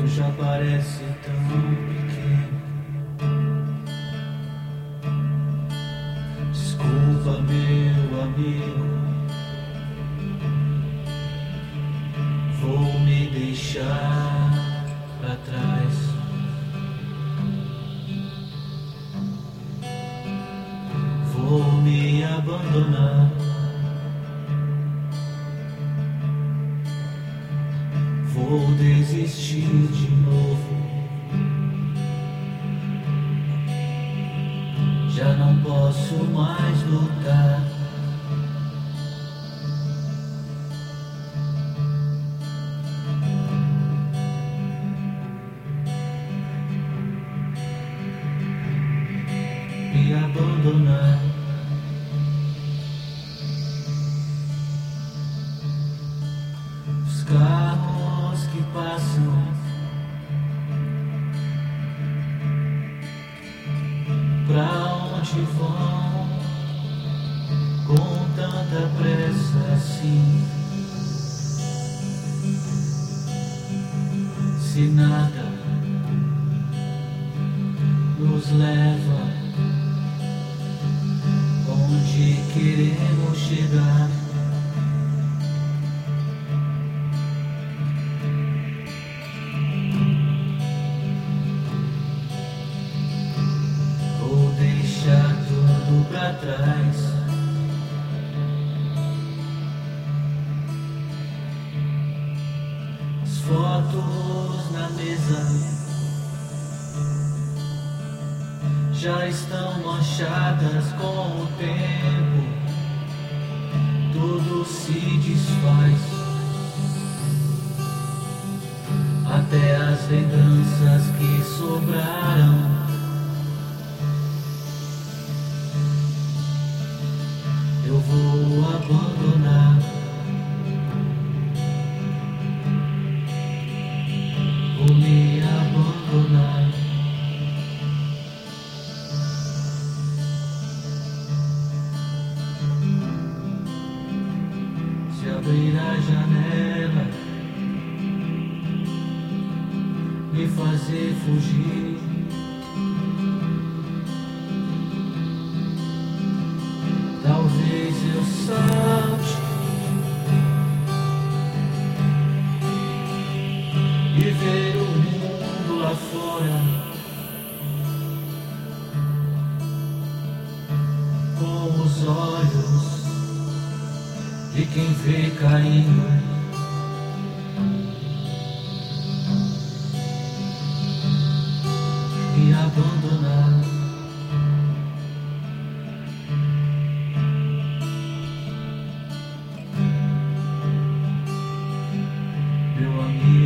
já parece tão pequeno. Desculpa, meu amigo, vou me deixar pra trás. Vou me abandonar. Vou desistir de novo. Já não posso mais lutar. Me abandonar. Os carros que passam pra onde vão com tanta pressa assim? Se nada nos leva onde queremos chegar. Vou deixar tudo pra trás. As fotos na mesa já estão manchadas com o tempo. Tudo se desfaz, até as lembranças que sobraram. Eu vou abandonar. Vou me abandonar. Se abrir a janela, me fazer fugir. Talvez eu salte e ver o mundo lá fora com os olhos de quem vê caindo. Me abandonar. Meu amigo,